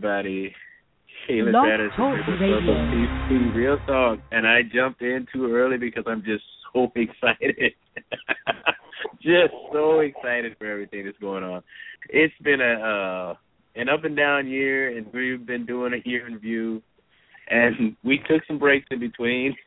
everybody. Kaylin Blog Patterson, Talk Radio. PCP Real Talk, and I jumped in too early because I'm just so excited. Just so excited for everything that's going on. It's been an up and down year, and we've been doing a year in review, and we took some breaks in between,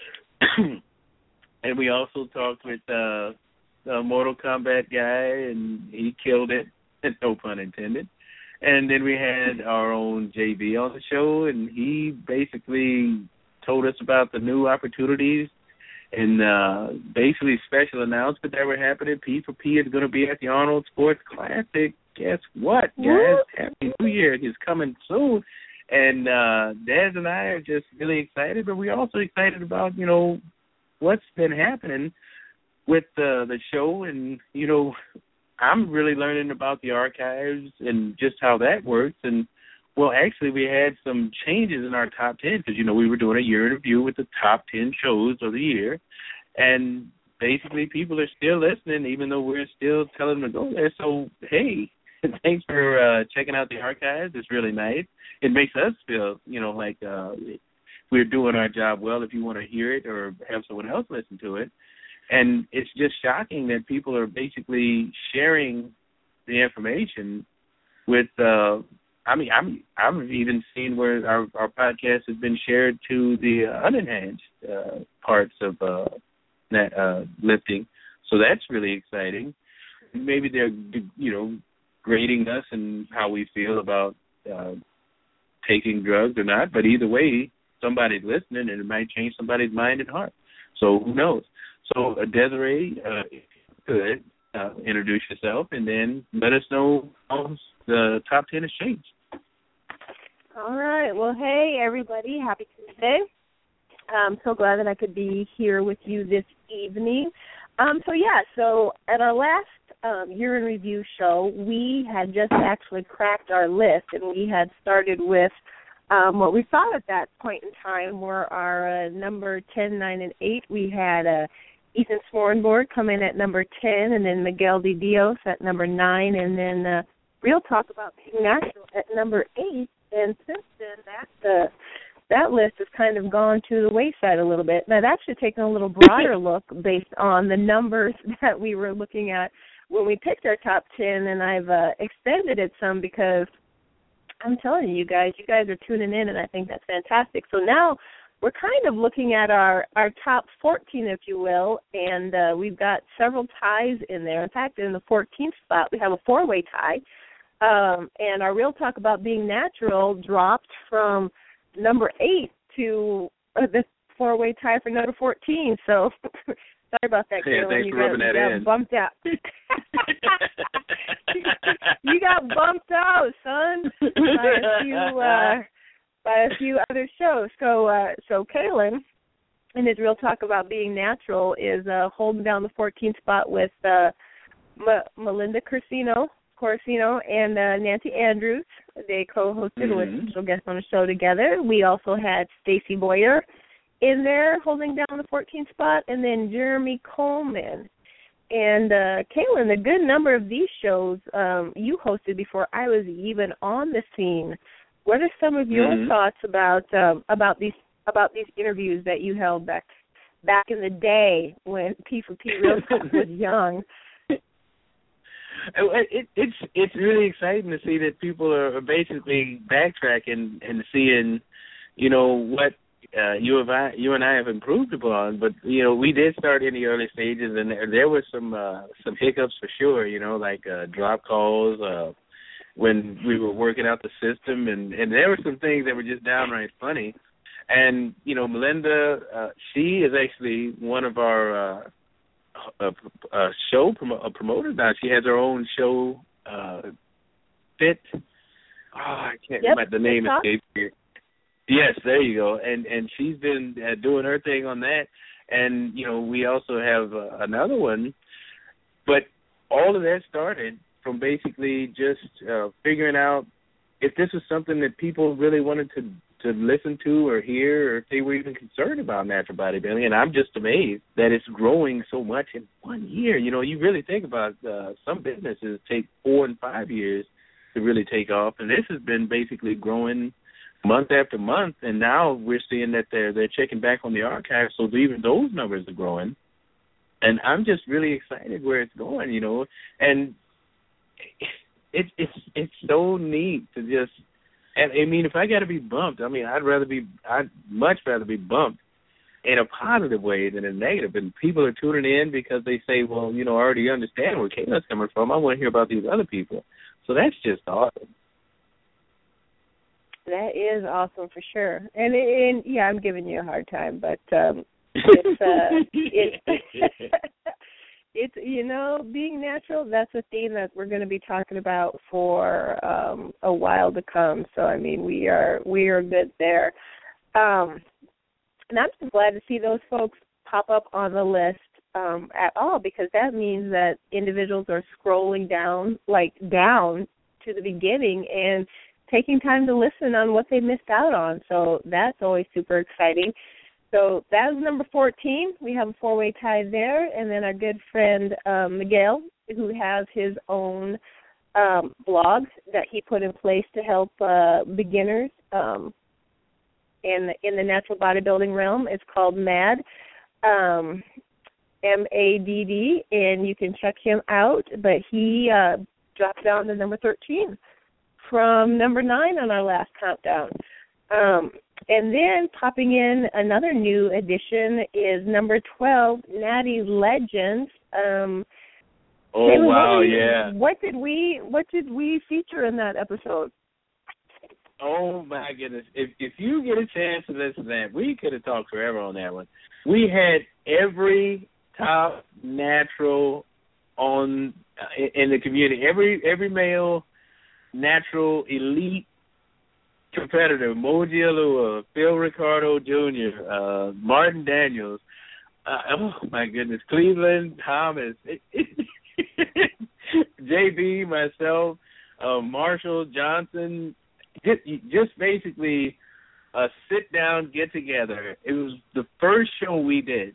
and we also talked with the Mortal Kombat guy, and he killed it, no pun intended. And then we had our own JB on the show, and he basically told us about the new opportunities and basically special announcement that were happening. P4P is going to be at the Arnold Sports Classic. Guess what, guys? Happy New Year is coming soon. And Dez and I are just really excited, but we're also excited about, what's been happening with the show. And, I'm really learning about the archives and just how that works. And, well, actually, we had some changes in our top 10 because, we were doing a year in review with the top 10 shows of the year. And basically, people are still listening, even though we're still telling them to go there. So, hey, thanks for checking out the archives. It's really nice. It makes us feel, like we're doing our job well if you want to hear it or have someone else listen to it. And it's just shocking that people are basically sharing the information with. I've even seen where our podcast has been shared to the unenhanced parts of lifting. So that's really exciting. Maybe they're grading us and how we feel about taking drugs or not. But either way, somebody's listening, and it might change somebody's mind and heart. So who knows? So, Desiree, if you could introduce yourself and then let us know how the top 10 has changed. All right. Well, hey, everybody. Happy Tuesday. I'm so glad that I could be here with you this evening. So at our last year in review show, we had just actually cracked our list, and we had started with what we thought at that point in time were our number 10, 9, and 8. We had Ethan Smorenborg come in at number 10, and then Miguel de Dios at number 9, and then Real Talk About Being Natural at number 8. And since then, that list has kind of gone to the wayside a little bit. And I've actually taken a little broader look based on the numbers that we were looking at when we picked our top 10, and I've extended it some because I'm telling you guys are tuning in, and I think that's fantastic. So now we're kind of looking at our top 14, if you will, and we've got several ties in there. In fact, in the 14th spot, we have a four-way tie, and our Real Talk About Being Natural dropped from number 8 to the four-way tie for number 14. So sorry about that, Kaylin. Thanks for rubbing that in. Bumped out. You got bumped out, son, by a few other shows. So Kaylin, in his Real Talk About Being Natural, is holding down the 14th spot with Melinda Corsino and Nancy Andrews. They co-hosted with special guests on the show together. We also had Stacey Boyer in there holding down the 14th spot, and then Jeremy Coleman. And Kaylin, a good number of these shows you hosted before I was even on the scene. What are some of your thoughts about these interviews that you held back in the day when P4P Real Talk was young? It's really exciting to see that people are basically backtracking and seeing, what you and I have improved upon. But we did start in the early stages, and there were some hiccups for sure. Like drop calls when we were working out the system, and there were some things that were just downright funny. And Melinda, she is actually one of our show promoters now. She has her own show, Fit. I can't remember the name escapes here. Yes, there you go. And she's been doing her thing on that. And, we also have another one. But all of that started from basically just figuring out if this was something that people really wanted to listen to or hear, or if they were even concerned about natural bodybuilding. And I'm just amazed that it's growing so much in 1 year. You really think about some businesses take 4 and 5 years to really take off. And this has been basically growing month after month, and now we're seeing that they're checking back on the archives, so even those numbers are growing. And I'm just really excited where it's going, you know. And it's so neat to just. And I mean, if I got to be bumped, I mean, I'd much rather be bumped in a positive way than a negative. And people are tuning in because they say, well, you know, I already understand where Kayla's coming from. I want to hear about these other people. So that's just awesome. That is awesome for sure. And yeah, I'm giving you a hard time, but it's you know, being natural, that's a theme that we're going to be talking about for a while to come. So I mean, we are good there. And I'm just glad to see those folks pop up on the list at all, because that means that individuals are scrolling down to the beginning and taking time to listen on what they missed out on. So that's always super exciting. So that was number 14. We have a four-way tie there. And then our good friend Miguel, who has his own blog that he put in place to help beginners in the natural bodybuilding realm. It's called MADD, MADD, and you can check him out. But he dropped down to number 13 from number 9 on our last countdown. And then popping in another new addition is number 12, Natty Legends. Oh, wow, yeah. What did we feature in that episode? Oh, my goodness. If you get a chance to listen to that, we could have talked forever on that one. We had every top natural in the community, every male natural elite competitor, Moji Alua, Phil Ricardo Jr., Martin Daniels, oh, my goodness, Cleveland Thomas, JB, myself, Marshall Johnson, just basically a sit-down get-together. It was the first show we did,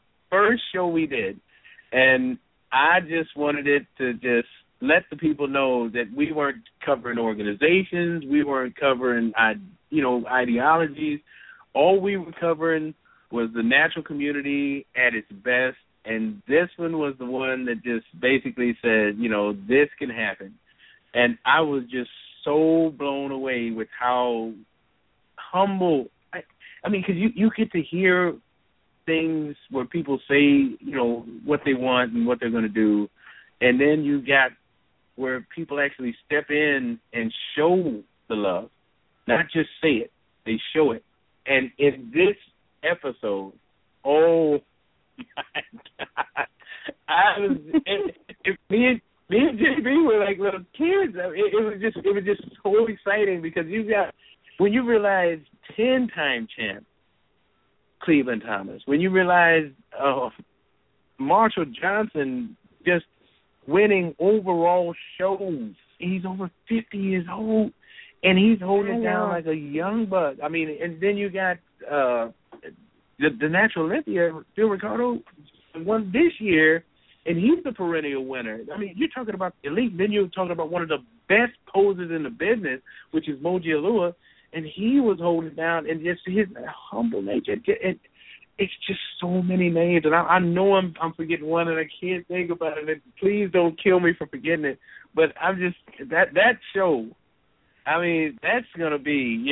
and I just wanted it to just let the people know that we weren't covering organizations, we weren't covering, ideologies. All we were covering was the natural community at its best, and this one was the one that just basically said, you know, this can happen. And I was just so blown away with how humble, I mean, because you get to hear things where people say, you know, what they want and what they're going to do, and then you got where people actually step in and show the love, not just say it, they show it. And in this episode, oh my God, me and JB were like little kids. It was just so exciting, because when you realize 10-time champ Cleveland Thomas, when you realize Marshall Johnson just winning overall shows, he's over 50 years old, and he's holding it down like a young buck. I mean, and then you got the natural Olympia, Phil Ricardo, won this year, and he's the perennial winner. I mean, you're talking about the elite, then you're talking about one of the best posers in the business, which is Moji Alua, and he was holding it down, and just his humble nature. It's just so many names, and I know I'm forgetting one, and I can't think about it. And please don't kill me for forgetting it. But I'm just that show. I mean, that's gonna be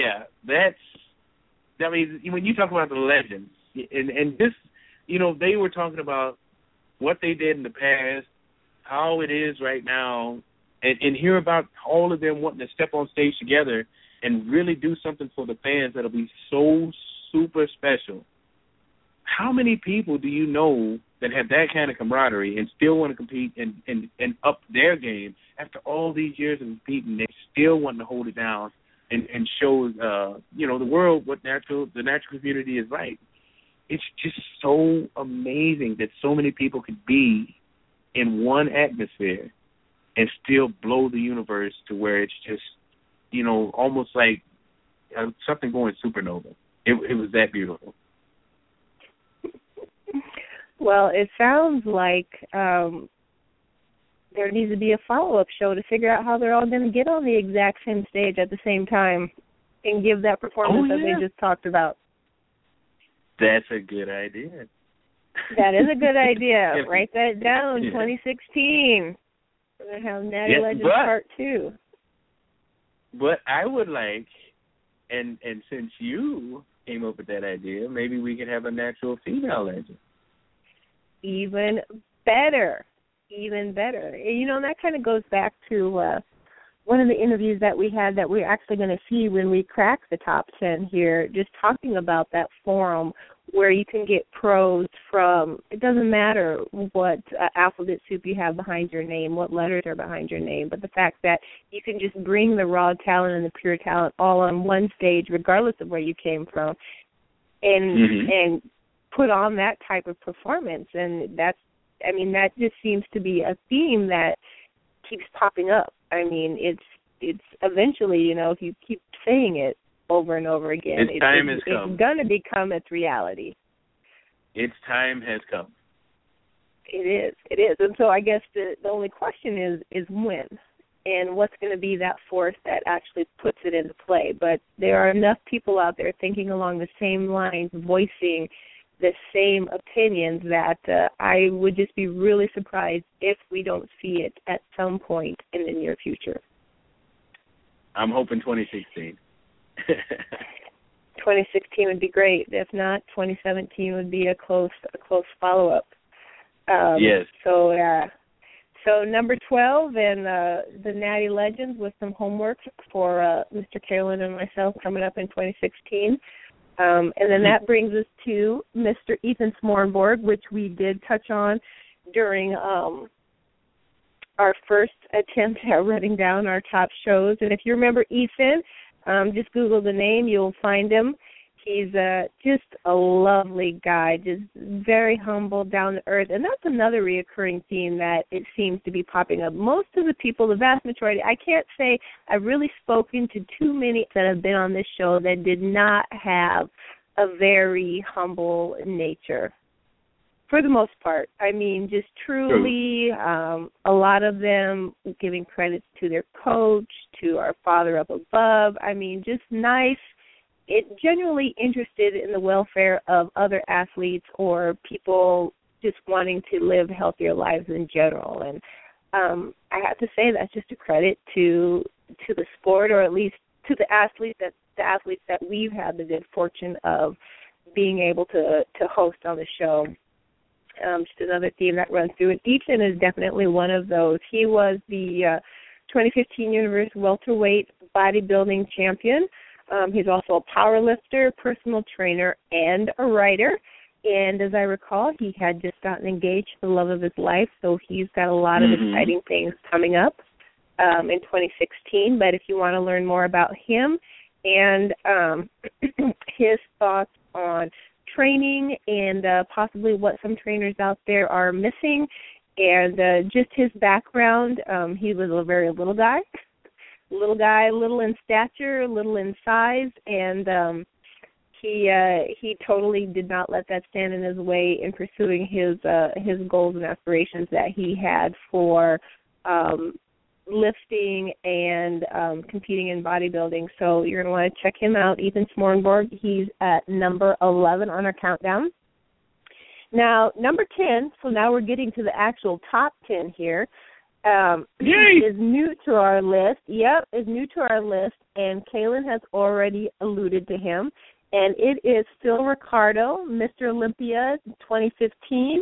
I mean, when you talk about the legends, and this, you know, they were talking about what they did in the past, how it is right now, and hear about all of them wanting to step on stage together and really do something for the fans that'll be so super special. How many people do you know that have that kind of camaraderie and still want to compete and up their game after all these years of competing? They still want to hold it down and show the world what the natural community is like. It's just so amazing that so many people could be in one atmosphere and still blow the universe to where it's just, you know, almost like something going supernova. It was that beautiful. Well, it sounds like there needs to be a follow-up show to figure out how they're all going to get on the exact same stage at the same time and give that performance that they just talked about. That's a good idea. That is a good idea. Write that down, 2016. We're going to have Natty Legends Part 2. But I would like, and since you came up with that idea, maybe we could have a natural female legend. Even better. Even better. You know, and that kind of goes back to one of the interviews that we had that we're actually going to see when we crack the top 10 here, just talking about that forum where you can get pros from, it doesn't matter what alphabet soup you have behind your name, what letters are behind your name, but the fact that you can just bring the raw talent and the pure talent all on one stage, regardless of where you came from, and put on that type of performance. And that just seems to be a theme that keeps popping up. I mean, it's eventually, you know, if you keep saying it over and over again, its time has come. It's going to become its reality. Its time has come. It is. And so I guess the only question is when, and what's going to be that force that actually puts it into play. But there are enough people out there thinking along the same lines, voicing the same opinions, that I would just be really surprised if we don't see it at some point in the near future. I'm hoping 2016. 2016 would be great. If not, 2017 would be a close follow-up. Yes. So number 12 and the Natty Legends with some homework for Mr. Kalen and myself coming up in 2016. And then that brings us to Mr. Ethan Smorgasbord, which we did touch on during our first attempt at writing down our top shows. And if you remember Ethan, just Google the name, you'll find him. He's just a lovely guy, just very humble, down to earth. And that's another reoccurring theme that it seems to be popping up. Most of the people, the vast majority, I can't say I've really spoken to too many that have been on this show that did not have a very humble nature. For the most part. I mean, just truly, a lot of them giving credits to their coach, to our Father up above. I mean, just nice, genuinely interested in the welfare of other athletes or people just wanting to live healthier lives in general. And I have to say that's just a credit to the sport, or at least to the athletes that we've had the good fortune of being able to host on the show. Just another theme that runs through it. Ethan is definitely one of those. He was the 2015 Universal Welterweight Bodybuilding Champion. He's also a power lifter, personal trainer, and a writer. And as I recall, he had just gotten engaged to the love of his life, so he's got a lot of exciting things coming up in 2016. But if you want to learn more about him and his thoughts on training and possibly what some trainers out there are missing, and just his background, he was a very little guy, little in stature, little in size, and he totally did not let that stand in his way in pursuing his goals and aspirations that he had for lifting and competing in bodybuilding. So you're going to want to check him out, Ethan Smorgasbord. He's at number 11 on our countdown. Now, number 10, so now we're getting to the actual top 10 here, is new to our list. Yep, is new to our list, and Kalen has already alluded to him. And it is Phil Ricardo, Mr. Olympia 2015.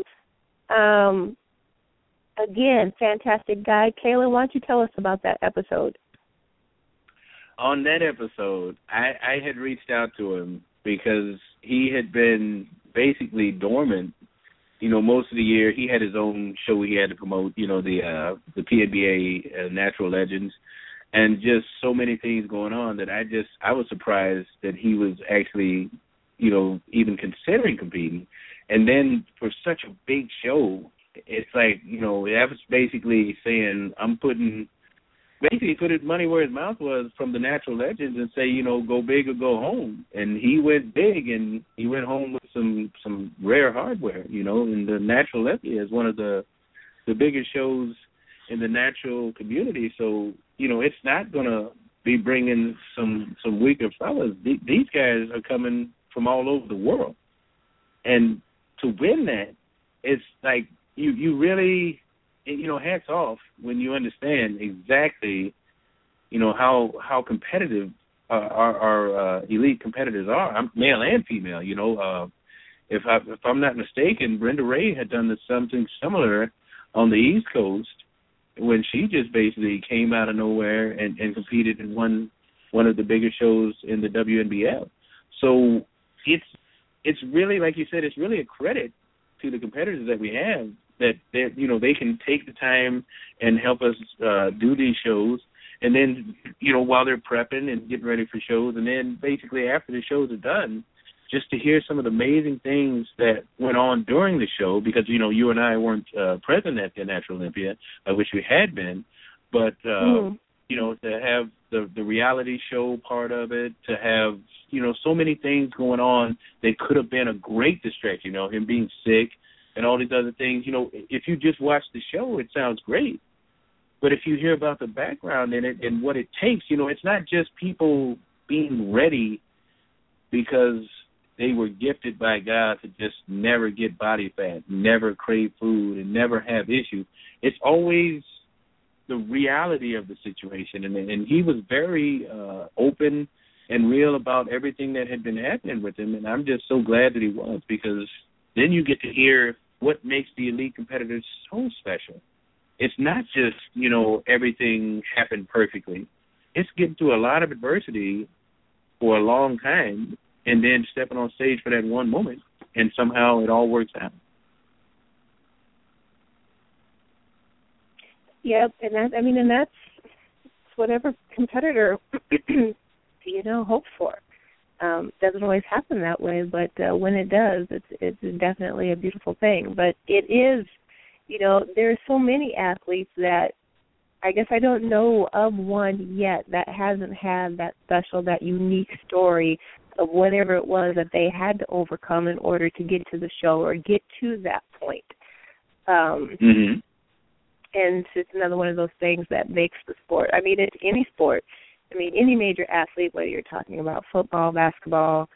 Again, fantastic guy. Kayla, why don't you tell us about that episode? On that episode, I had reached out to him because he had been basically dormant. You know, most of the year he had his own show he had to promote, you know, the PNBA Natural Legends, and just so many things going on that I was surprised that he was actually, you know, even considering competing. And then for such a big show, it's like, you know, that was basically saying I'm put his money where his mouth was from the Natural Legends and say, you know, go big or go home. And he went big, and he went home with some rare hardware, you know, and the Natural Olympia is one of the biggest shows in the natural community. So, it's not going to be bringing some weaker fellas. These guys are coming from all over the world. And to win that, it's like you really, hats off when you understand exactly, how competitive our elite competitors are, male and female. If I'm not mistaken, Brenda Ray had done something similar on the East Coast when she just basically came out of nowhere and competed in one of the bigger shows in the WNBF. So it's really, like you said, it's really a credit to the competitors that we have that they can take the time and help us do these shows. And then, while they're prepping and getting ready for shows, and then basically after the shows are done, just to hear some of the amazing things that went on during the show, because, you and I weren't present at the Natural Olympia, I wish we had been, but, to have the reality show part of it, to have, so many things going on that could have been a great distraction, him being sick and all these other things. If you just watch the show, it sounds great. But if you hear about the background in it and what it takes, it's not just people being ready because they were gifted by God to just never get body fat, never crave food, and never have issues. It's always the reality of the situation. And he was very open and real about everything that had been happening with him. And I'm just so glad that he was, because then you get to hear what makes the elite competitors so special. It's not just, everything happened perfectly. It's getting through a lot of adversity for a long time and then stepping on stage for that one moment, and somehow it all works out. Yep, and that's whatever competitor, hopes for. Doesn't always happen that way, but when it does, it's definitely a beautiful thing. But it is, there are so many athletes that I guess I don't know of one yet that hasn't had that special, that unique story of whatever it was that they had to overcome in order to get to the show or get to that point. And it's another one of those things that makes the sport. It's any sport. Any major athlete, whether you're talking about football, basketball,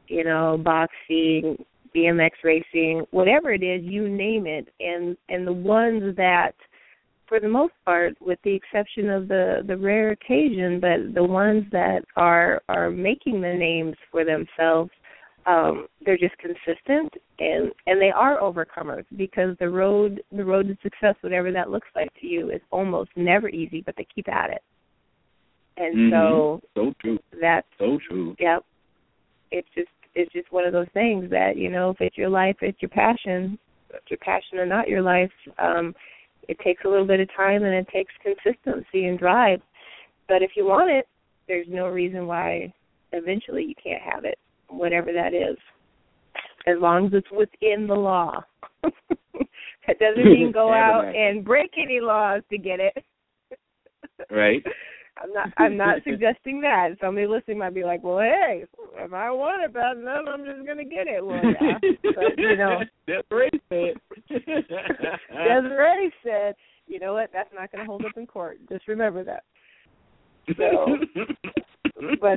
boxing, BMX racing, whatever it is, you name it. And the ones that, for the most part, with the exception of the rare occasion, but the ones that are making the names for themselves, they're just consistent, and they are overcomers, because the road to success, whatever that looks like to you, is almost never easy, but they keep at it. And so true. That's so true. Yep. It's just one of those things that, if it's your life, it's your passion. If it's your passion or not your life, it takes a little bit of time, and it takes consistency and drive. But if you want it, there's no reason why eventually you can't have it, whatever that is, as long as it's within the law. That doesn't mean go out and break any laws to get it. Right. I'm not suggesting that. Somebody listening might be like, well, hey, if I want it bad enough, I'm just going to get it. Well, yeah. But, Desiree said. Desiree said, you know what, that's not going to hold up in court. Just remember that. So, but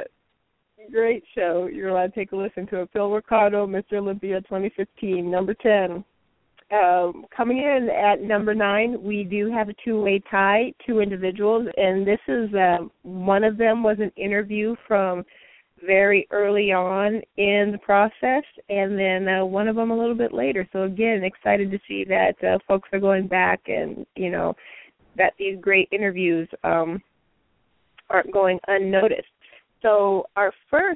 great show. You're allowed to take a listen to it. Phil Ricardo, Mr. Olympia 2015, number 10. Coming in at number 9, we do have a two-way tie, 2 individuals, and this is one of them was an interview from very early on in the process, and then one of them a little bit later. So again, excited to see that folks are going back, and that these great interviews aren't going unnoticed. So our first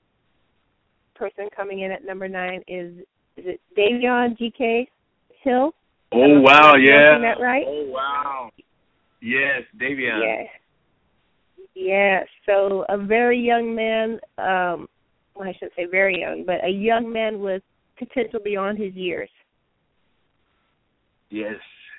person coming in at number 9 is it Davion GK Hill? Oh, wow, yeah. Is that right? Oh, wow. Yes, Davion. Yes. Yes. So a very young man, well, I shouldn't say very young, but a young man with potential beyond his years. Yes.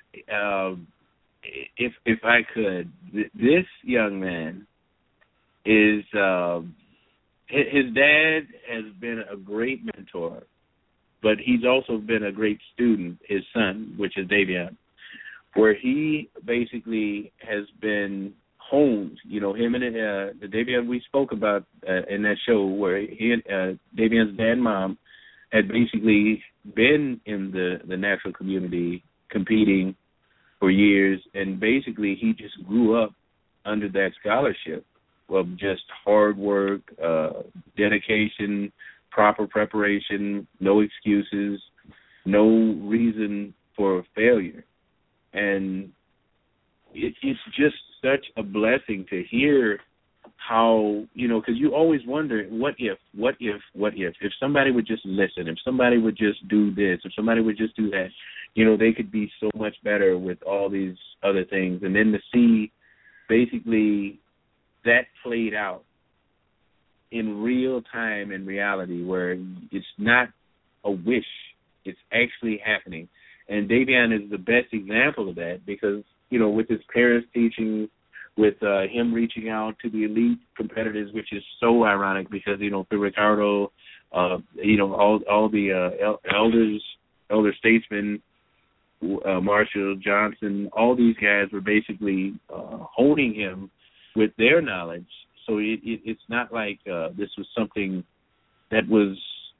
If I could, this young man is, his dad has been a great mentor, but he's also been a great student, his son, which is Davion. where he basically has been honed. You know, him and the Davion we spoke about in that show, where he and Davion's dad and mom had basically been in the natural community competing for years, and basically he just grew up under that scholarship of just hard work, dedication, proper preparation, no excuses, no reason for failure. And it's just such a blessing to hear how, you know, because you always wonder, what if somebody would just listen, if somebody would just do this, if somebody would just do that, you know, they could be so much better with all these other things. And then to see basically that played out in real time, in reality, where it's not a wish, it's actually happening. And Davion is the best example of that because, you know, with his parents' teaching, with him reaching out to the elite competitors, which is so ironic because, you know, for Ricardo, you know, all the elder statesmen, Marshall, Johnson, all these guys were basically honing him with their knowledge. So it's not like this was something that was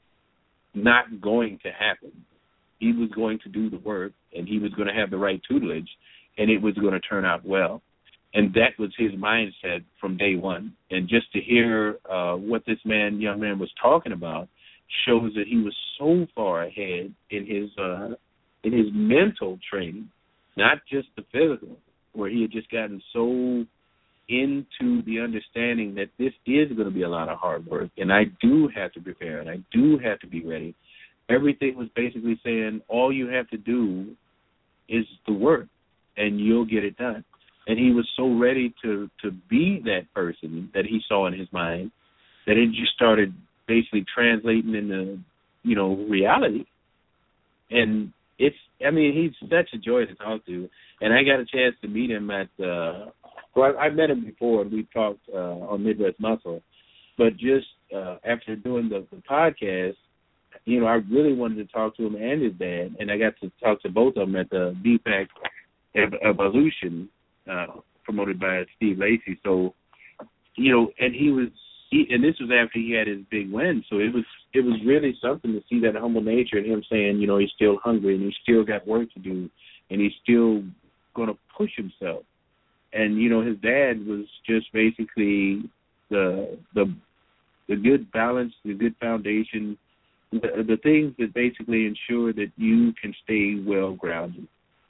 not going to happen. He was going to do the work, and he was going to have the right tutelage, and it was going to turn out well. And that was his mindset from day one. And just to hear what this young man was talking about shows that he was so far ahead in his mental training, not just the physical, where he had just gotten so into the understanding that this is going to be a lot of hard work, and I do have to prepare, and I do have to be ready. Everything was basically saying all you have to do is the work, and you'll get it done. And he was so ready to be that person that he saw in his mind that it just started basically translating into, you know, reality. And he's such a joy to talk to. And I got a chance to meet him at, I've met him before, and we've talked on Midwest Muscle. But just after doing the podcast, you know, I really wanted to talk to him and his dad, and I got to talk to both of them at the BPAC Evolution, promoted by Steve Lacy. So, you know, and and this was after he had his big win. So it was really something to see that humble nature and him saying, you know, he's still hungry and he's still got work to do and he's still going to push himself. And, you know, his dad was just basically the good balance, the good foundation, the things that basically ensure that you can stay well grounded.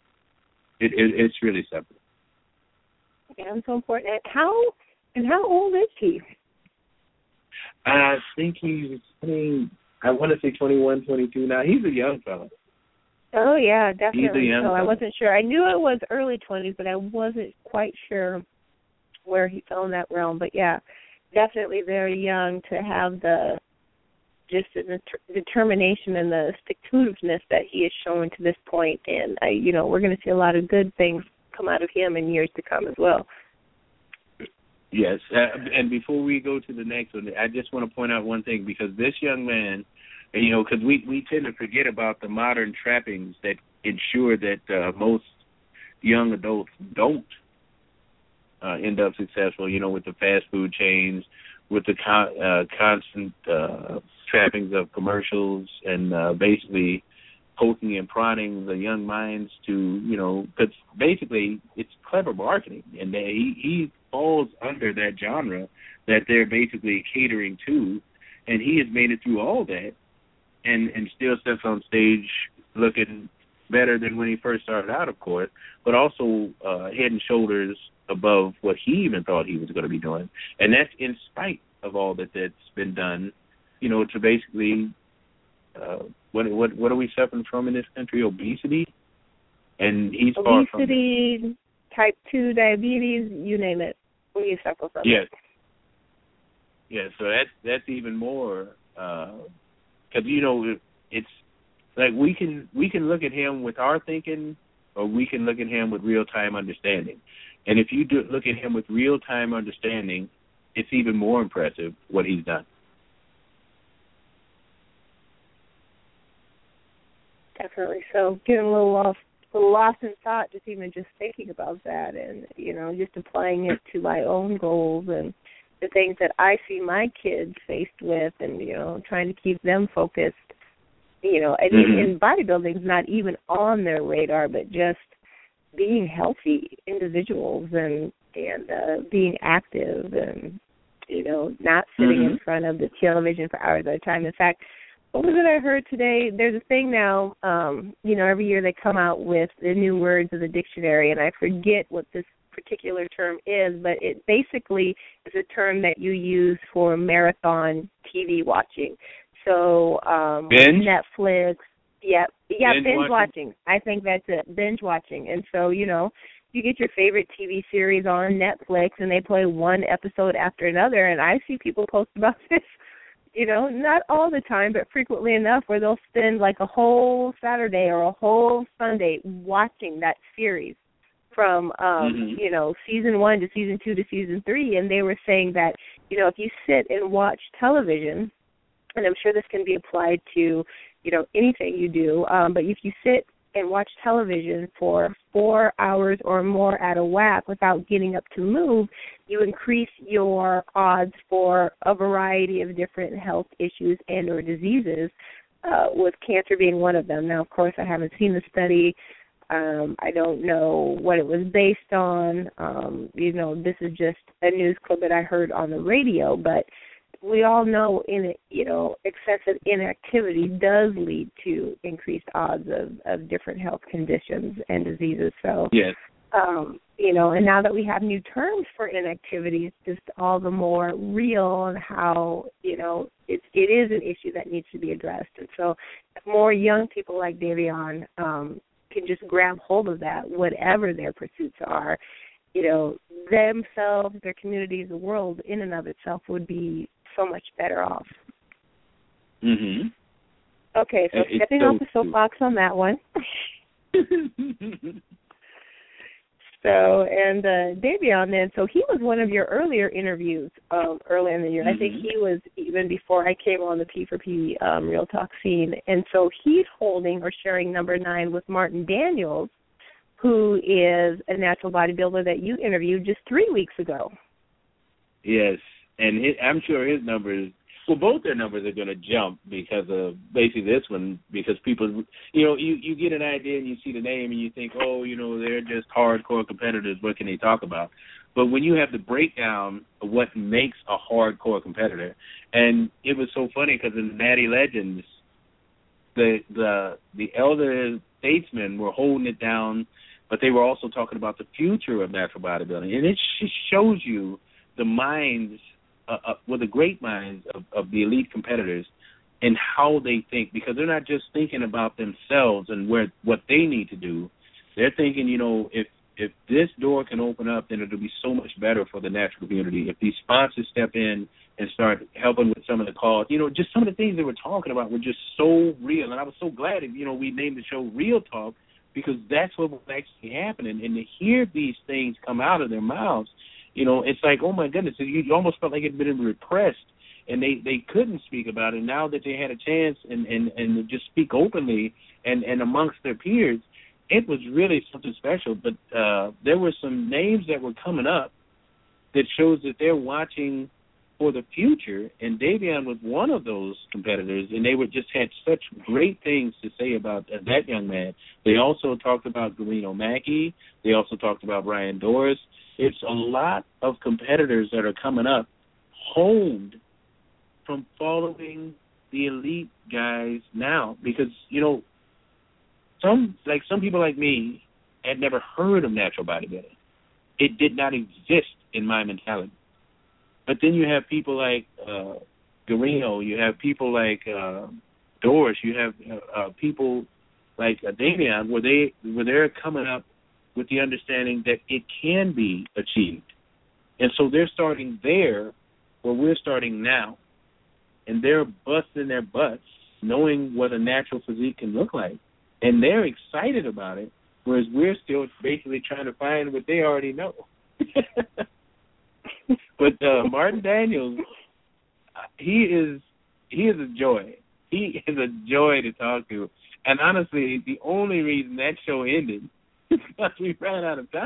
It's really something. Yeah, it's so important. And how old is he? I think he's, I want to say 21, 22 now. He's a young fella. Oh, yeah, definitely. He's a young fella. I wasn't sure. I knew it was early 20s, but I wasn't quite sure where he fell in that realm. But, yeah, definitely very young to have the determination and the stick-to-itiveness that he has shown to this point. And, we're going to see a lot of good things come out of him in years to come as well. Yes, and before we go to the next one, I just want to point out one thing, because this young man, you know, because we tend to forget about the modern trappings that ensure that most young adults don't end up successful, you know, with the fast food chains, with the constant trappings of commercials and basically poking and prodding the young minds to, you know, because basically it's clever marketing, and he falls under that genre that they're basically catering to, and he has made it through all that and still steps on stage looking better than when he first started out, of course, but also head and shoulders above what he even thought he was going to be doing. And that's in spite of all that's been done, you know, to basically what are we suffering from in this country? Obesity? And he's far from it. Obesity, type 2 diabetes, you name it. We suffer from it. Yes, so that's even more, because, you know, it's like we can look at him with our thinking, or we can look at him with real-time understanding. And if you look at him with real-time understanding, it's even more impressive what he's done. Definitely. So getting a little off lost in thought just thinking about that, and just applying it to my own goals and the things that I see my kids faced with, and trying to keep them focused. And bodybuilding's not even on their radar, but just being healthy individuals and being active and not sitting in front of the television for hours at a time. In fact, what was it I heard today? There's a thing now, every year they come out with the new words of the dictionary, and I forget what this particular term is, but it basically is a term that you use for marathon TV watching. So binge? Netflix, binge watching. I think that's it, binge watching. And so, you get your favorite TV series on Netflix, and they play one episode after another, and I see people post about this, not all the time, but frequently enough, where they'll spend like a whole Saturday or a whole Sunday watching that series from, season 1 to season 2 to season 3, and they were saying that, if you sit and watch television, and I'm sure this can be applied to, anything you do, but if you sit and watch television for 4 hours or more at a whack without getting up to move, you increase your odds for a variety of different health issues and or diseases, with cancer being one of them. Now, of course, I haven't seen the study. I don't know what it was based on. This is just a news clip that I heard on the radio, but we all know excessive inactivity does lead to increased odds of different health conditions and diseases. So, yes. And now that we have new terms for inactivity, it's just all the more real on how, it is an issue that needs to be addressed. And so if more young people like Davion can just grab hold of that, whatever their pursuits are, themselves, their communities, the world in and of itself would be so much better off. Mm-hmm. Okay, so stepping off the soapbox on that one. Davion then, so he was one of your earlier interviews earlier in the year. I think he was even before I came on the P4P Real Talk scene. And so he's holding or sharing number 9 with Martin Daniels, who is a natural bodybuilder that you interviewed just 3 weeks ago. Yes, and I'm sure his numbers, both their numbers are going to jump because of basically this one, because people, you get an idea and you see the name and you think, they're just hardcore competitors, what can they talk about? But when you have the breakdown of what makes a hardcore competitor, and it was so funny because in the Natty Legends, the elder statesmen were holding it down, but they were also talking about the future of natural bodybuilding. And it just shows you the minds, the great minds of the elite competitors and how they think, because they're not just thinking about themselves and what they need to do. They're thinking, if this door can open up, then it'll be so much better for the natural community. If these sponsors step in and start helping with some of the calls, just some of the things they were talking about were just so real. And I was so glad that, we named the show Real Talk, because that's what was actually happening. And to hear these things come out of their mouths, it's like, oh, my goodness, you almost felt like it had been repressed, and they couldn't speak about it. Now that they had a chance and just speak openly and amongst their peers, it was really something special. But there were some names that were coming up that shows that they're watching for the future, and Davion was one of those competitors, and they just had such great things to say about that young man. They also talked about Garino Mackey. They also talked about Brian Doris. It's a lot of competitors that are coming up honed from following the elite guys now, because, some people like me had never heard of natural bodybuilding. It did not exist in my mentality. But then you have people like Garino, you have people like Doris, you have people like Davion, where they're coming up with the understanding that it can be achieved. And so they're starting there where we're starting now. And they're busting their butts knowing what a natural physique can look like. And they're excited about it, whereas we're still basically trying to find what they already know. But Martin Daniels, he is a joy. He is a joy to talk to. And honestly, the only reason that show ended is because we ran out of time.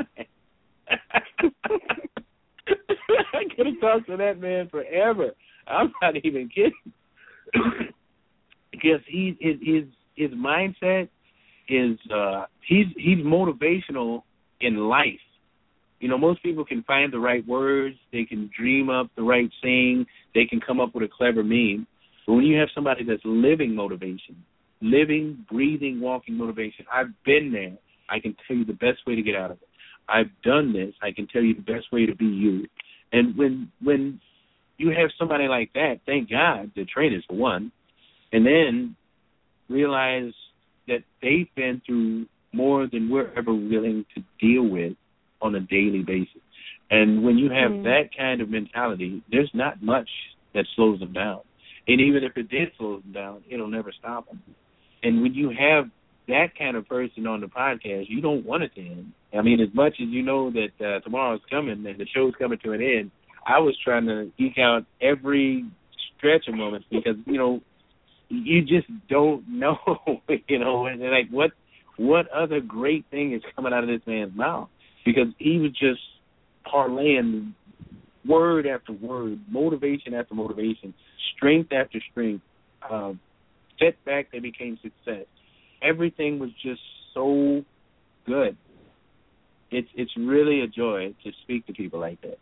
I could have talked to that man forever. I'm not even kidding. Because his mindset is he's motivational in life. You know, most people can find the right words, they can dream up the right saying, they can come up with a clever meme. But when you have somebody that's living motivation, living, breathing, walking motivation, I've been there. I can tell you the best way to get out of it. I've done this. I can tell you the best way to be you. And when you have somebody like that, thank God, the trainers for one, and then realize that they've been through more than we're ever willing to deal with on a daily basis. And when you have that kind of mentality, there's not much that slows them down. And even if it did slow them down, it'll never stop them. And when you have that kind of person on the podcast, you don't want it to end. I mean, as much as you know that tomorrow's coming and the show's coming to an end, I was trying to eke out every stretch of moments because, you know, you just don't know, you know, and like what other great thing is coming out of this man's mouth? Because he was just parlaying word after word, motivation after motivation, strength after strength, setback that became success. Everything was just so good. It's really a joy to speak to people like that.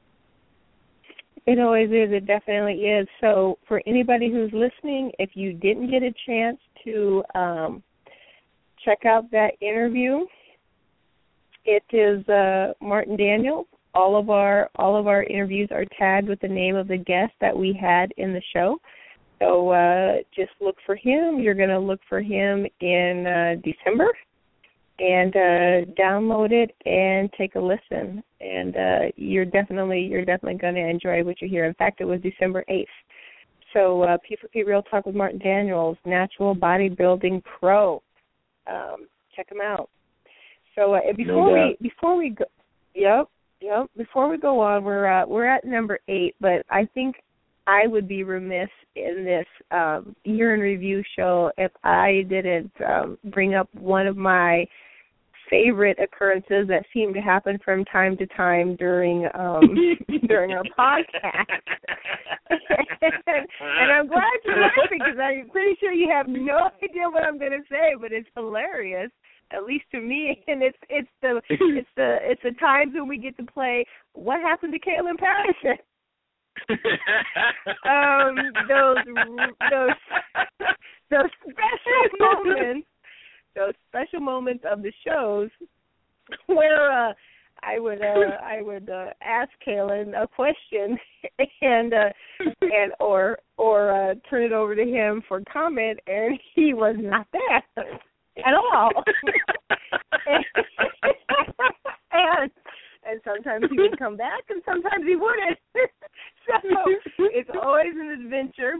It always is. It definitely is. So for anybody who's listening, if you didn't get a chance to check out that interview, it is Martin Daniels. All of our interviews are tagged with the name of the guest that we had in the show. So just look for him. You're going to look for him in December, and download it and take a listen. And you're definitely going to enjoy what you hear. In fact, it was December 8th. So P4P Real Talk with Martin Daniels, Natural Bodybuilding Pro. Check him out. So before we go on, we're at number 8, but I think I would be remiss in this year in review show if I didn't bring up one of my favorite occurrences that seem to happen from time to time during during our podcast. And I'm glad you're laughing because I'm pretty sure you have no idea what I'm going to say, but it's hilarious, at least to me. And it's the times when we get to play What Happened to Kaylin Patterson. Those special moments of the shows where I would ask Kaylin a question and or turn it over to him for comment, and he was not there at all. and sometimes he would come back, and sometimes he wouldn't. So it's always an adventure.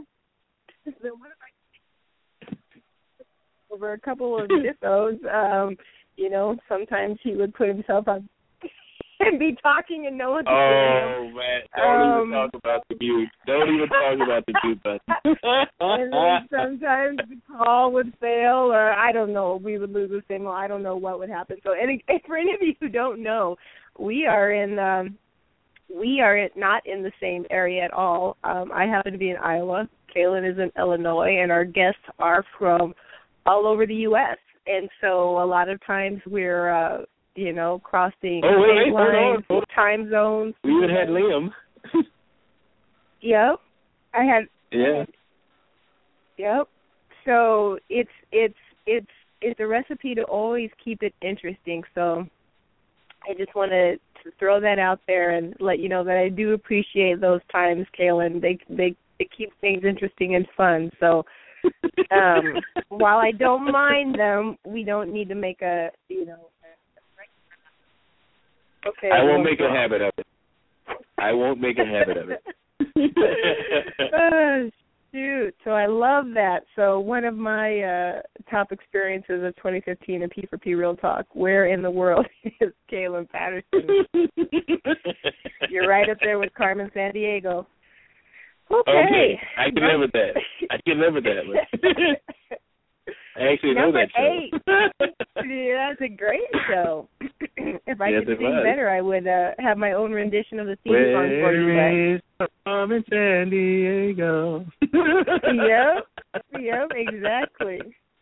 Over a couple of episodes, sometimes he would put himself on and be talking and no one could hear him. Oh, man. Don't even talk about the mute. Don't even talk about the mute button. And then sometimes the call would fail, or I don't know, we would lose the signal. I don't know what would happen. So for any of you who don't know, we are not in the same area at all. I happen to be in Iowa. Kaylin is in Illinois, and our guests are from all over the U.S. And so a lot of times we're, crossing state lines, time zones. We even had Liam. Yep. I had. Yeah. Yep. So it's a recipe to always keep it interesting. So I just wanted to throw that out there and let you know that I do appreciate those times, Kaylin. They keep things interesting and fun. So while I don't mind them, we don't need to make a. Okay. I won't make a habit of it. I won't make a habit of it. Shoot. So I love that. So one of my top experiences of 2015 in P4P Real Talk, where in the world is Kaylin Patterson? You're right up there with Carmen Sandiego. Okay. I can live with that. actually know that show. Number 8. Yeah, that's a great show. If I could sing better, I would have my own rendition of the theme song for you. Where is Tom in San Diego? Yep, exactly.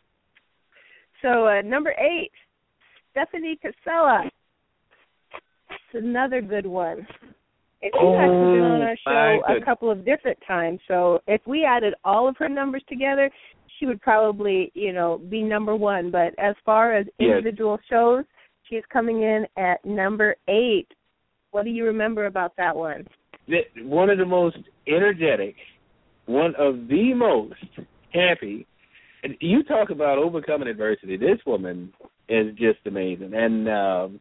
So number 8, Stephanie Casella. It's another good one. And she's actually been on our show a couple of different times. So if we added all of her numbers together, she would probably, be number 1. But as far as individual shows, she's coming in at number 8. What do you remember about that one? One of the most energetic, one of the most happy. And you talk about overcoming adversity. This woman is just amazing. And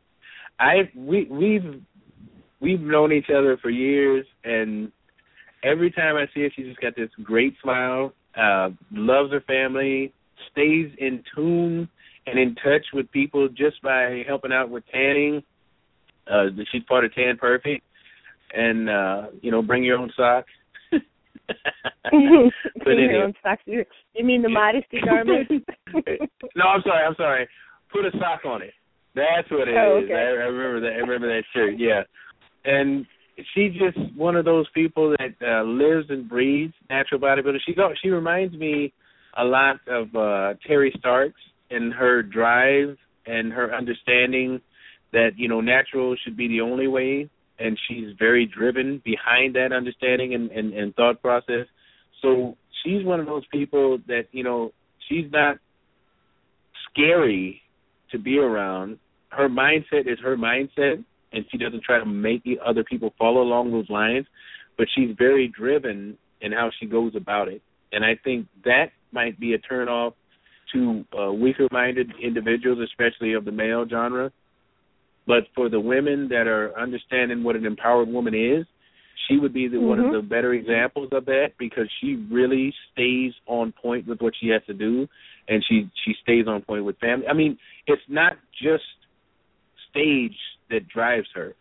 we've known each other for years, and every time I see her, she's just got this great smile, loves her family, stays in tune and in touch with people just by helping out with tanning. She's part of Tan Perfect. And, bring your own socks. Bring your own socks. You mean the modesty garment? No, I'm sorry. Put a sock on it. That's what it is. Okay. I remember that. I remember that shirt. Yeah, and she's just one of those people that lives and breathes natural bodybuilding. She reminds me a lot of Terry Starks and her drive and her understanding that natural should be the only way, and she's very driven behind that understanding and thought process. So she's one of those people that she's not scary to be around. Her mindset is her mindset, and she doesn't try to make other people follow along those lines, but she's very driven in how she goes about it. And I think that might be a turnoff to weaker-minded individuals, especially of the male genre. But for the women that are understanding what an empowered woman is, she would be one of the better examples of that, because she really stays on point with what she has to do, and she stays on point with family. I mean, it's not just stage that drives her.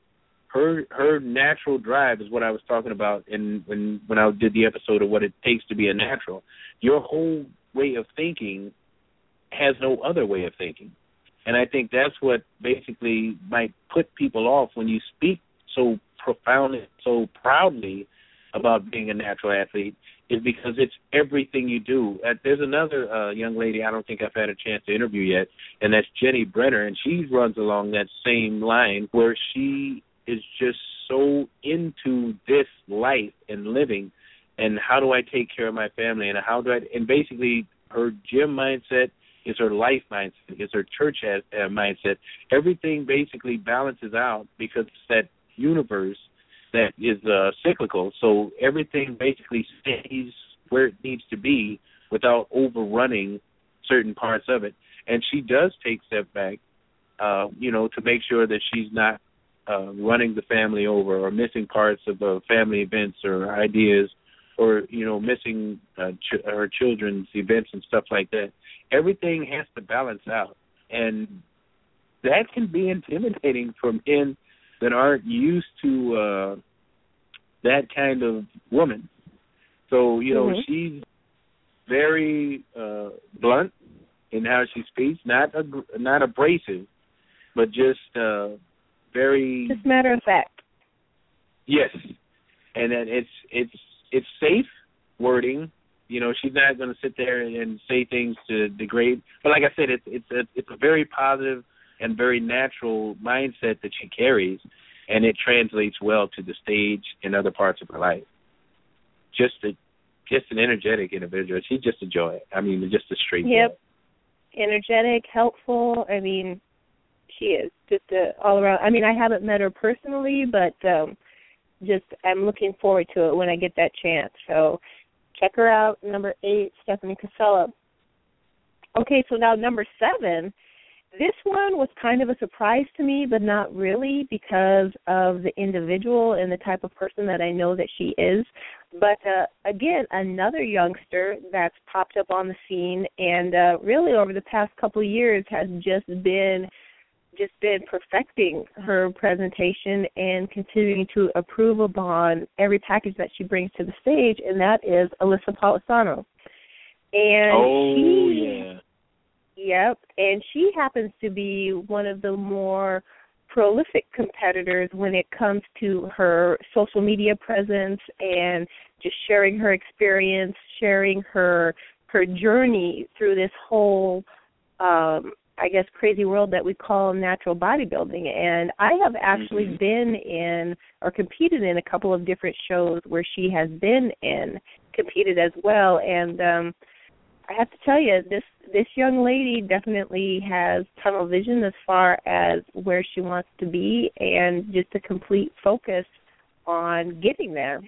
Her natural drive is what I was talking about when I did the episode of what it takes to be a natural. Your whole way of thinking has no other way of thinking. And I think that's what basically might put people off when you speak so profoundly, so proudly about being a natural athlete, is because it's everything you do. There's another young lady I don't think I've had a chance to interview yet, and that's Jenny Brenner, and she runs along that same line where she is just so into this life and living, and how do I take care of my family, and basically her gym mindset is her life mindset, is her church mindset. Everything basically balances out because it's that universe that is cyclical. So everything basically stays where it needs to be without overrunning certain parts of it. And she does take step back, to make sure that she's not running the family over or missing parts of family events or ideas, or, missing her children's events and stuff like that. Everything has to balance out. And that can be intimidating for men that aren't used to that kind of woman. So, she's very blunt in how she speaks, not abrasive, but just very... Just matter of fact. Yes. And then it's safe wording. She's not going to sit there and say things to degrade. But like I said, it's a very positive and very natural mindset that she carries, and it translates well to the stage and other parts of her life. Just an energetic individual. She's just a joy. I mean, just a straight joy. Energetic, helpful. I mean, she is just all around. I mean, I haven't met her personally, but I'm looking forward to it when I get that chance. So check her out, number 8, Stephanie Casella. Okay, so now number 7. This one was kind of a surprise to me, but not really, because of the individual and the type of person that I know that she is. But, again, another youngster that's popped up on the scene and really over the past couple of years has just been perfecting her presentation and continuing to improve upon every package that she brings to the stage, and that is Alyssa Polisano. And Yep, and she happens to be one of the more prolific competitors when it comes to her social media presence and just sharing her experience, sharing her journey through this whole, I guess, crazy world that we call natural bodybuilding. And I have actually been in or competed in a couple of different shows where she has been in, competed as well. And I have to tell you, this young lady definitely has tunnel vision as far as where she wants to be and just a complete focus on getting there.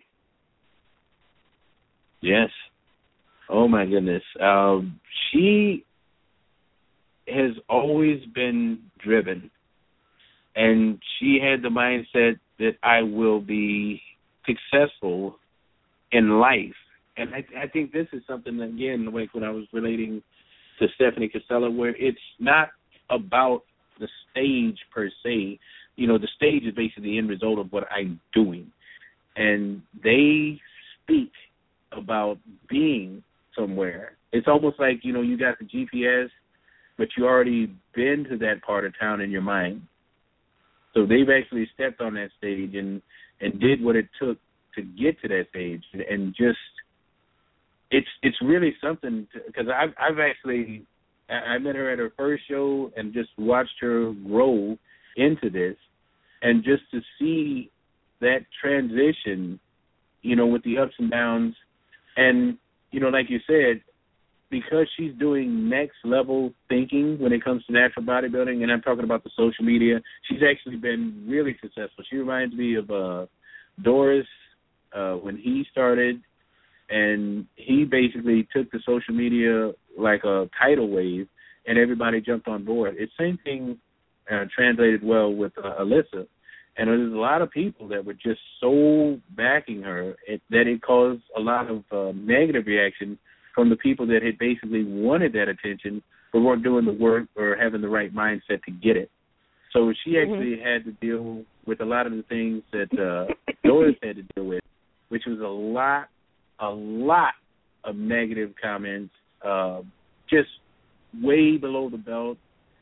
Yes. Oh, my goodness. She has always been driven, and she had the mindset that I will be successful in life. And I think this is something, again, like when I was relating to Stephanie Casella, where it's not about the stage per se. You know, the stage is basically the end result of what I'm doing. And they speak about being somewhere. It's almost like, you know, you got the GPS, but you already been to that part of town in your mind. So they've actually stepped on that stage and did what it took to get to that stage, and just it's really something, because I've actually, I met her at her first show and just watched her grow into this, and just to see that transition, you know, with the ups and downs, and, you know, like you said, because she's doing next level thinking when it comes to natural bodybuilding, and I'm talking about the social media, she's actually been really successful. She reminds me of Doris when he started, and he basically took the social media like a tidal wave, and everybody jumped on board. It's the same thing translated well with Alyssa. And there's a lot of people that were just so backing her that it caused a lot of negative reaction from the people that had basically wanted that attention but weren't doing the work or having the right mindset to get it. So she actually had to deal with a lot of the things that Doris had to deal with, which was a lot of negative comments, just way below the belt,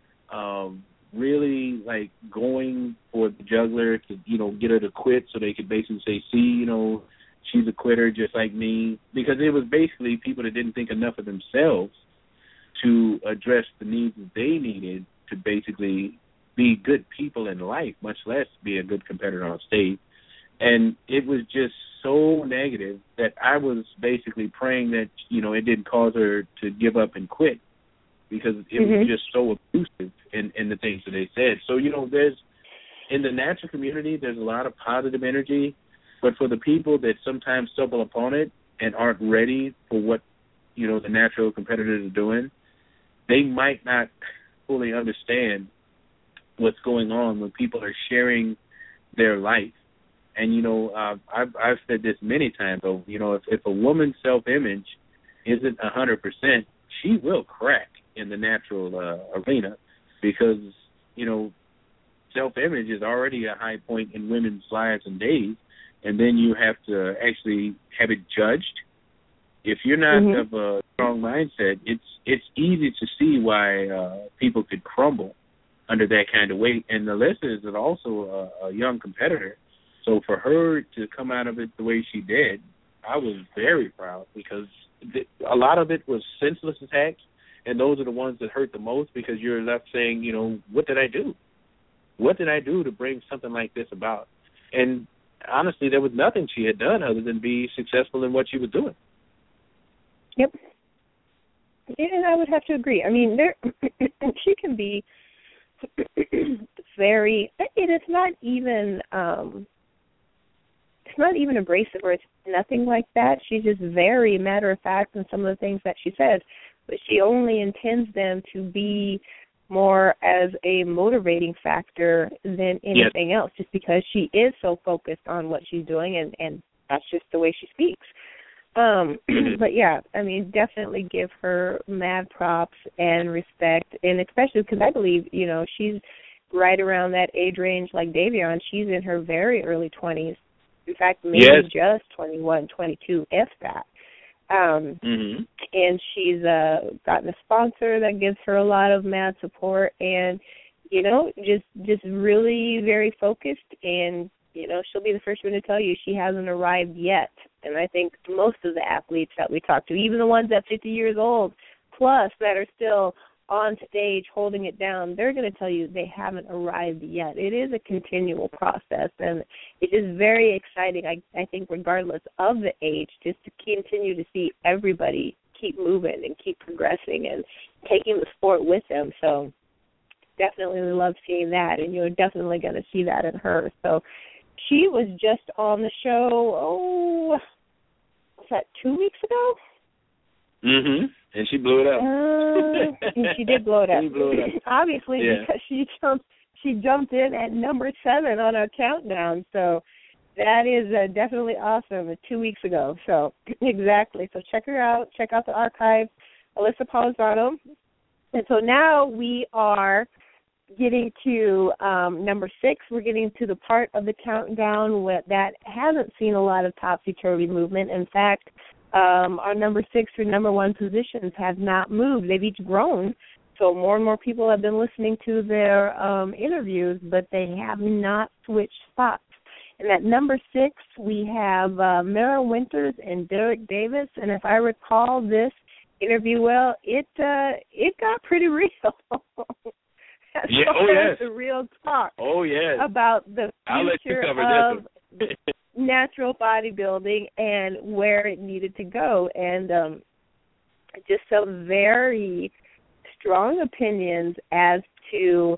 really like going for the juggler to, you know, get her to quit so they could basically say, see, you know, she's a quitter just like me, because it was basically people that didn't think enough of themselves to address the needs that they needed to basically be good people in life, much less be a good competitor on stage. And it was just so negative that I was basically praying that, you know, it didn't cause her to give up and quit, because it was just so abusive in the things that they said. So, you know, there's, in the natural community, there's a lot of positive energy, but for the people that sometimes stumble upon it and aren't ready for what, you know, the natural competitors are doing, they might not fully understand what's going on when people are sharing their life. And, you know, I've said this many times, though, you know, if a woman's self-image isn't 100%, she will crack in the natural arena, because, you know, self-image is already a high point in women's lives and days, and then you have to actually have it judged. If you're not of a strong mindset, it's easy to see why people could crumble under that kind of weight. And Alyssa is also a young competitor, so for her to come out of it the way she did, I was very proud, because a lot of it was senseless attacks, and those are the ones that hurt the most, because you're left saying, you know, what did I do? What did I do to bring something like this about? And honestly, there was nothing she had done other than be successful in what she was doing. Yep. And I would have to agree. I mean, she can be very, and it's not even abrasive, or it's nothing like that. She's just very matter of fact in some of the things that she says, but she only intends them to be more as a motivating factor than anything else, just because she is so focused on what she's doing, and that's just the way she speaks. But yeah, I mean, definitely give her mad props and respect, and especially because I believe, you know, she's right around that age range like Davion. She's in her very early 20s. In fact, maybe just 21, 22, if that. and she's gotten a sponsor that gives her a lot of mad support, and just really very focused, and she'll be the first one to tell you she hasn't arrived yet. And I think most of the athletes that we talk to, even the ones at 50 years old plus that are still on stage holding it down, they're going to tell you they haven't arrived yet. It is a continual process, and it is very exciting, I think, regardless of the age, just to continue to see everybody keep moving and keep progressing and taking the sport with them. So definitely love seeing that, and you're definitely going to see that in her. So she was just on the show, was that 2 weeks ago? Mm-hmm. And she blew it up. And she did blow it up. She blew it up. Obviously, yeah. Because she jumped in at number 7 on our countdown. So that is definitely awesome. 2 weeks ago. So exactly. So check her out. Check out the archive, Alyssa Palazzano. And so now we are getting to number 6. We're getting to the part of the countdown that hasn't seen a lot of topsy-turvy movement. In fact, our number 6 through number 1 positions have not moved. They've each grown. So more and more people have been listening to their interviews, but they have not switched spots. And at number 6, we have Mara Winters and Derek Davis. And if I recall this interview well, it got pretty real. Yeah, oh, yes. The real talk. Oh, yes. About the future of this natural bodybuilding and where it needed to go. And just some very strong opinions as to,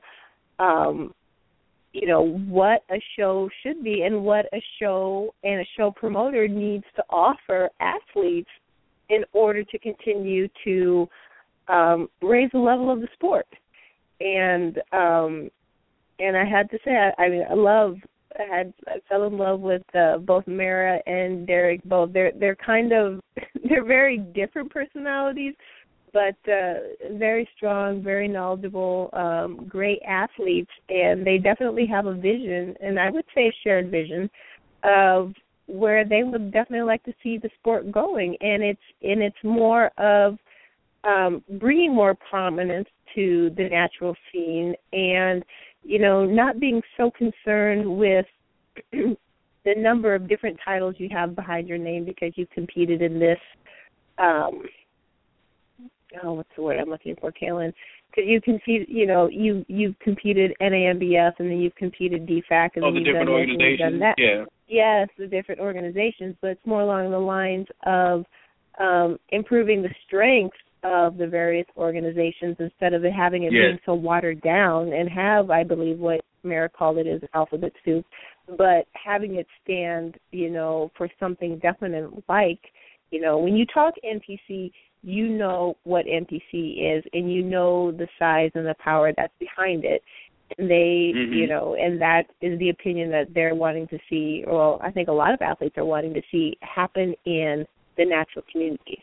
what a show should be and what a show and a show promoter needs to offer athletes in order to continue to raise the level of the sport. And I had to say, I fell in love with both Mara and Derek. Both they're kind of they're very different personalities, but very strong, very knowledgeable, great athletes, and they definitely have a vision, and I would say a shared vision of where they would definitely like to see the sport going, and it's more of bringing more prominence to the natural scene, and not being so concerned with the number of different titles you have behind your name because you competed in this. What's the word I'm looking for, Kaylin? Because you compete, you've competed NAMBF and then you've competed DFAC and then the you've different done organizations. Done that. Yeah. Yes, the different organizations, but it's more along the lines of improving the strength of the various organizations instead of having it being so watered down and have, I believe, what Mara called it is alphabet soup, but having it stand, for something definite like, when you talk NPC, you know what NPC is and you know the size and the power that's behind it. And they, and that is the opinion that they're wanting to see, or I think a lot of athletes are wanting to see happen in the natural community.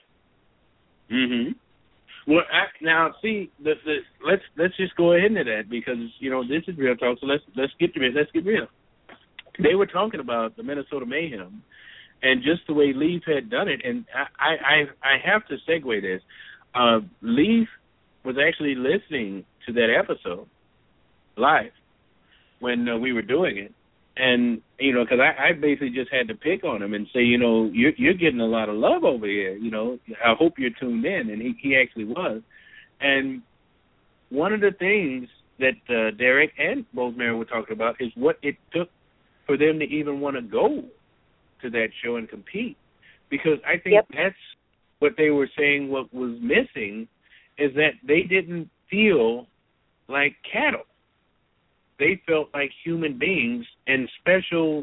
Mm-hmm. Well, now see, let's just go ahead into that because this is real talk. So let's get to it. Let's get real. They were talking about the Minnesota Mayhem, and just the way Leaf had done it. And I have to segue this. Leaf was actually listening to that episode live when we were doing it, and because I basically just had to pick on him and say, you're getting a lot of love over here. I hope you're tuned in, and he actually was. And one of the things that Derek and both Mary were talking about is what it took for them to even want to go to that show and compete, because I think that's what they were saying. What was missing is that they didn't feel like cattle. They felt like human beings and special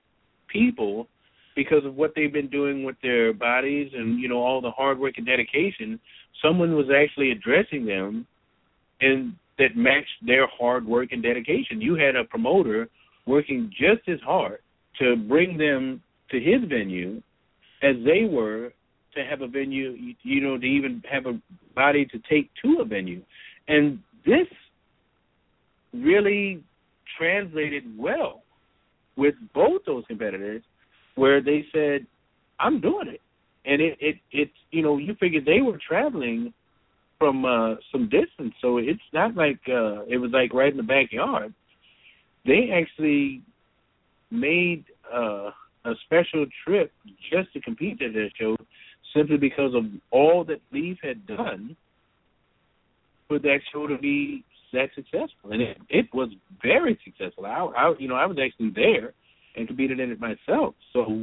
people because of what they've been doing with their bodies and, all the hard work and dedication. Someone was actually addressing them and that matched their hard work and dedication. You had a promoter working just as hard to bring them to his venue as they were to have a venue, to even have a body to take to a venue. And this really translated well with both those competitors where they said, I'm doing it. and it you figure they were traveling from some distance, so it's not like it was like right in the backyard. They actually made a special trip just to compete at that show, simply because of all that Leaf had done for that show to be that successful, and it was very successful. I was actually there and competed in it myself. So,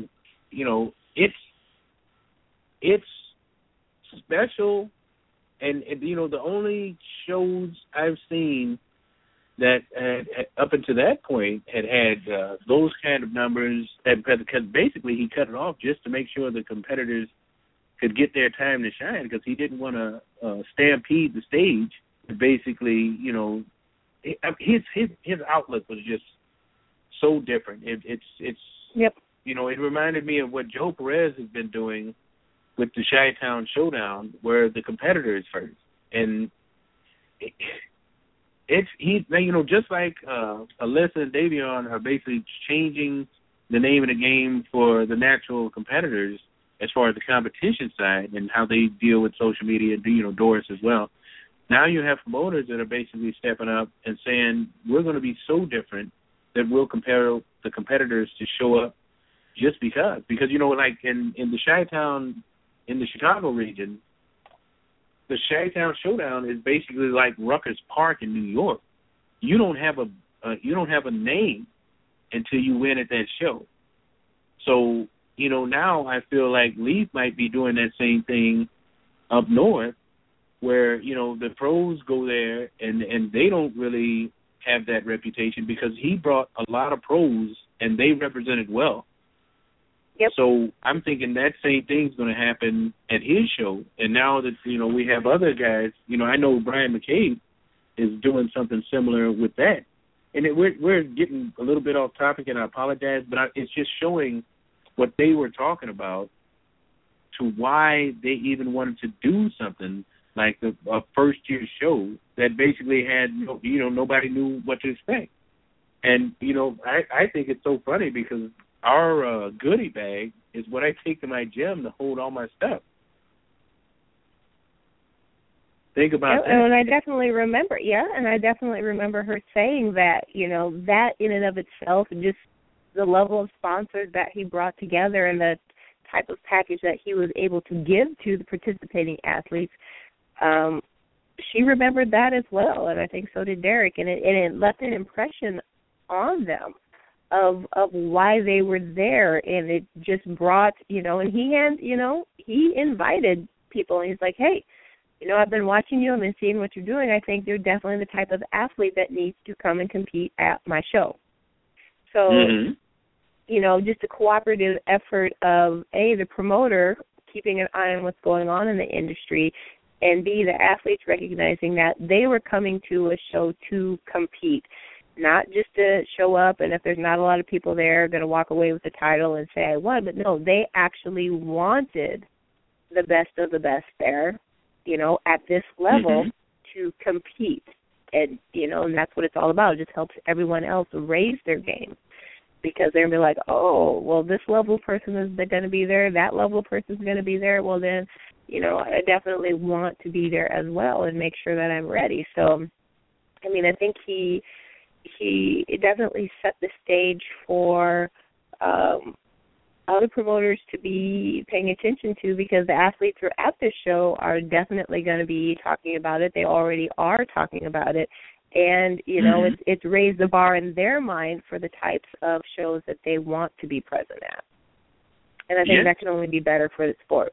it's special, and the only shows I've seen that up until that point had those kind of numbers, because basically he cut it off just to make sure the competitors could get their time to shine, because he didn't want to stampede the stage. Basically, his outlook was just so different. It's yep. It reminded me of what Joe Perez has been doing with the Chi-Town Showdown, where the competitor is first, and just like Alyssa and Davion are basically changing the name of the game for the natural competitors as far as the competition side and how they deal with social media, Doris as well. Now you have promoters that are basically stepping up and saying, we're going to be so different that we'll compare the competitors to show up just because. Because, like in the Chi-Town, in the Chicago region, the Chi-Town Showdown is basically like Rutgers Park in New York. You don't have a name until you win at that show. So, now I feel like Leaf might be doing that same thing up north, where, the pros go there and they don't really have that reputation, because he brought a lot of pros and they represented well. Yep. So I'm thinking that same thing's going to happen at his show. And now that, we have other guys, I know Brian McCabe is doing something similar with that. And we're getting a little bit off topic, and I apologize, but it's just showing what they were talking about to why they even wanted to do something like a first-year show that basically had, nobody knew what to expect. And, I think it's so funny, because our goodie bag is what I take to my gym to hold all my stuff. Think about that. And I definitely remember, her saying that, that in and of itself, and just the level of sponsors that he brought together and the type of package that he was able to give to the participating athletes, she remembered that as well, and I think so did Derek, and it left an impression on them of why they were there, and it just brought, and he invited people, and he's like, hey, I've been watching you, I've been seeing what you're doing, I think you're definitely the type of athlete that needs to come and compete at my show. So, just a cooperative effort of, A, the promoter keeping an eye on what's going on in the industry, and B, the athletes recognizing that they were coming to a show to compete, not just to show up, and if there's not a lot of people there, going to walk away with the title and say I won. But no, they actually wanted the best of the best there, at this level to compete. And, and that's what it's all about. It just helps everyone else raise their game, because they're going to be like, oh, well, this level person is going to be there, that level person is going to be there. Well, then, I definitely want to be there as well and make sure that I'm ready. So, I think he definitely set the stage for other promoters to be paying attention to, because the athletes who are at this show are definitely going to be talking about it. They already are talking about it. And, it's raised the bar in their mind for the types of shows that they want to be present at. And I think that can only be better for the sport.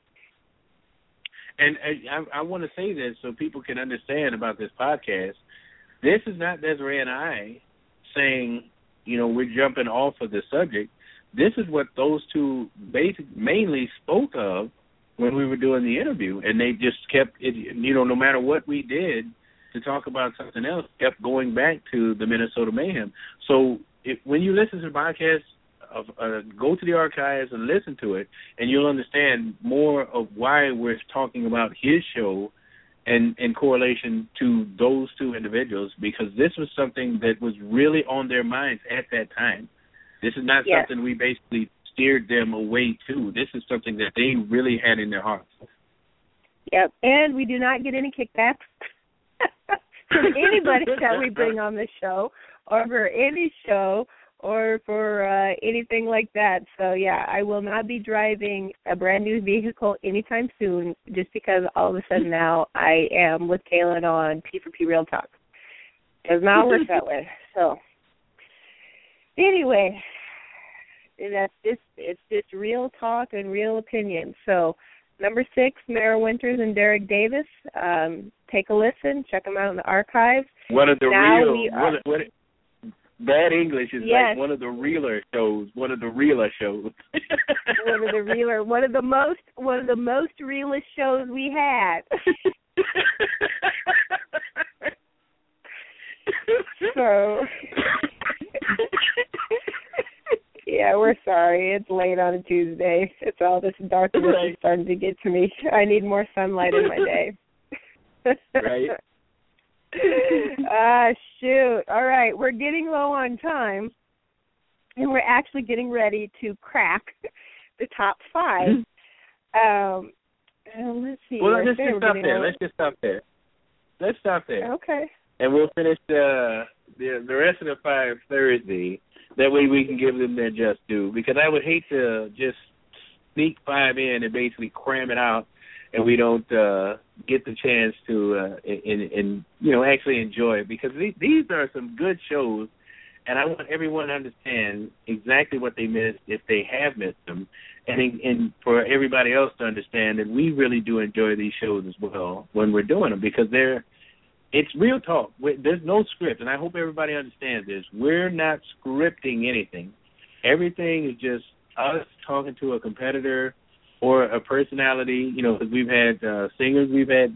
And I want to say this so people can understand about this podcast. This is not Desiree and I saying, we're jumping off of the subject. This is what those two mainly spoke of when we were doing the interview. And they just kept, no matter what we did to talk about something else, kept going back to the Minnesota Mayhem. So when you listen to the podcast, go to the archives and listen to it, and you'll understand more of why we're talking about his show and in correlation to those two individuals, because this was something that was really on their minds at that time. This is not something we basically steered them away too. This is something that they really had in their hearts. Yep, and we do not get any kickbacks from anybody that we bring on the show, or for any show, or for anything like that. So, yeah, I will not be driving a brand new vehicle anytime soon just because all of a sudden now I am with Kaylin on P4P Real Talk. Does not work that way. So, anyway, it's just real talk and real opinion. So, number 6, Mara Winters and Derek Davis. Take a listen. Check them out in the archives. One of the bad English is like one of the realer shows. One of the realer shows. one of the most realest shows we had. So, yeah, we're sorry. It's late on a Tuesday. It's all this darkness is starting to get to me. I need more sunlight in my day. Right. Shoot. All right, we're getting low on time, and we're actually getting ready to crack the top 5. Let's see. Well, let's just stop there. Okay. And we'll finish the rest of the 5 Thursday. That way we can give them their just due. Because I would hate to just sneak 5 in and basically cram it out, and we don't get the chance to actually enjoy it. Because these are some good shows, and I want everyone to understand exactly what they missed if they have missed them, and for everybody else to understand that we really do enjoy these shows as well when we're doing them, because it's real talk. There's no script, and I hope everybody understands this. We're not scripting anything. Everything is just us talking to a competitor or a personality, because we've had singers, we've had,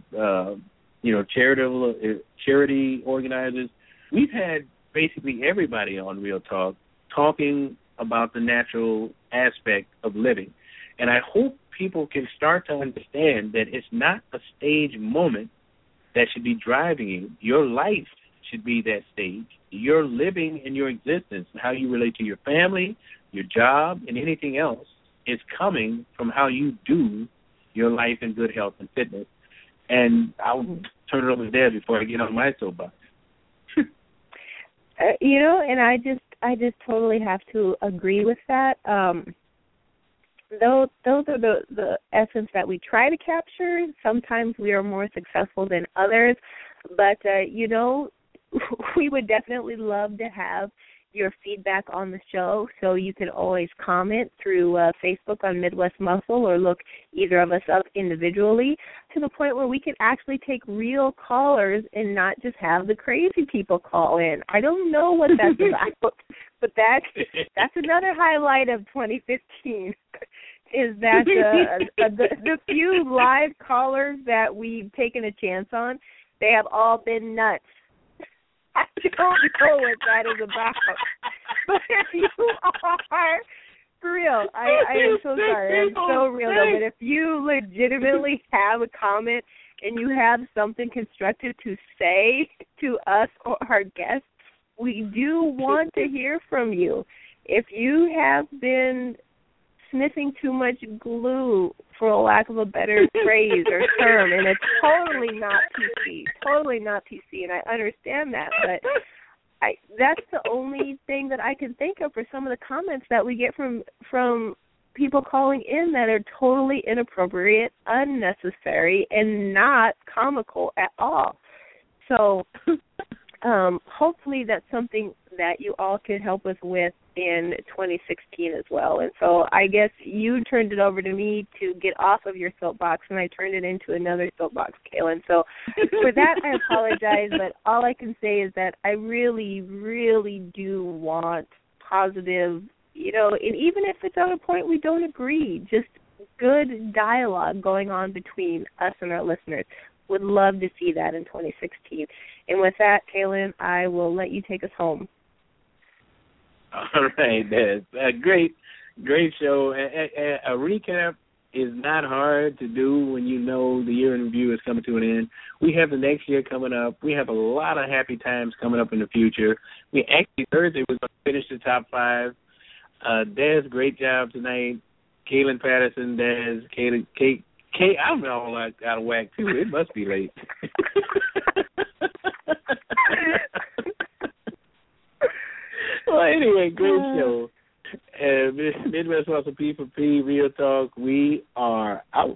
charity organizers. We've had basically everybody on Real Talk talking about the natural aspect of living. And I hope people can start to understand that it's not a stage moment that should be driving you. Your life should be that stage. Your living and your existence, how you relate to your family, your job, and anything else is coming from how you do your life in good health and fitness. And I'll turn it over to Deb before I get on my soapbox. And I just totally have to agree with that. Those are the essence that we try to capture. Sometimes we are more successful than others, but we would definitely love to have your feedback on the show. So you can always comment through Facebook on Midwest Muscle, or look either of us up individually, to the point where we can actually take real callers and not just have the crazy people call in. I don't know what that's about, but that's another highlight of 2015. Is that the few live callers that we've taken a chance on, they have all been nuts. I don't know what that is about. But if you are, for real, I am so sorry. I'm so real, though. But if you legitimately have a comment and you have something constructive to say to us or our guests, we do want to hear from you. If you have been sniffing too much glue, for a lack of a better phrase or term, and it's totally not PC, and I understand that, but that's the only thing that I can think of for some of the comments that we get from people calling in that are totally inappropriate, unnecessary, and not comical at all. So hopefully that's something that you all can help us with in 2016 as well. And so I guess you turned it over to me to get off of your soapbox, and I turned it into another soapbox, Kaylin. So for that, I apologize, but all I can say is that I really, really do want positive, and even if it's at a point we don't agree, just good dialogue going on between us and our listeners. Would love to see that in 2016. And with that, Kaylin, I will let you take us home. All right, that's a great show. A recap is not hard to do when you know the year in review is coming to an end. We have the next year coming up. We have a lot of happy times coming up in the future. Thursday, we're going to finish the top 5. Des, great job tonight. Kaylin Patterson, Des, Kate, I'm all out of whack too. It must be late. Well, anyway, great show. Midwest Muscle P for P, Real Talk. We are out.